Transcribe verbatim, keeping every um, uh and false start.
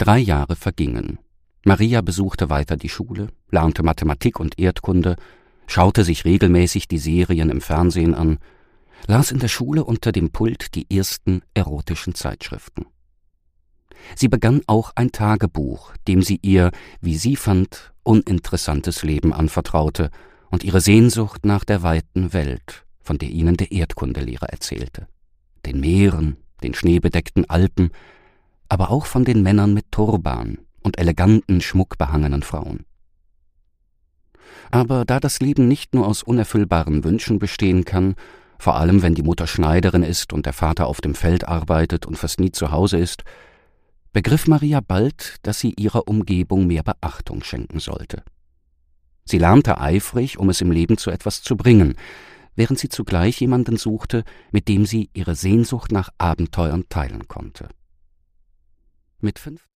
Drei Jahre vergingen. Maria besuchte weiter die Schule, lernte Mathematik und Erdkunde, schaute sich regelmäßig die Serien im Fernsehen an, las in der Schule unter dem Pult die ersten erotischen Zeitschriften. Sie begann auch ein Tagebuch, dem sie ihr, wie sie fand, uninteressantes Leben anvertraute und ihre Sehnsucht nach der weiten Welt, von der ihnen der Erdkundelehrer erzählte. Den Meeren, den schneebedeckten Alpen, aber auch von den Männern mit Turban und eleganten, schmuckbehangenen Frauen. Aber da das Leben nicht nur aus unerfüllbaren Wünschen bestehen kann, vor allem wenn die Mutter Schneiderin ist und der Vater auf dem Feld arbeitet und fast nie zu Hause ist, begriff Maria bald, dass sie ihrer Umgebung mehr Beachtung schenken sollte. Sie lernte eifrig, um es im Leben zu etwas zu bringen, während sie zugleich jemanden suchte, mit dem sie ihre Sehnsucht nach Abenteuern teilen konnte. Mit fünf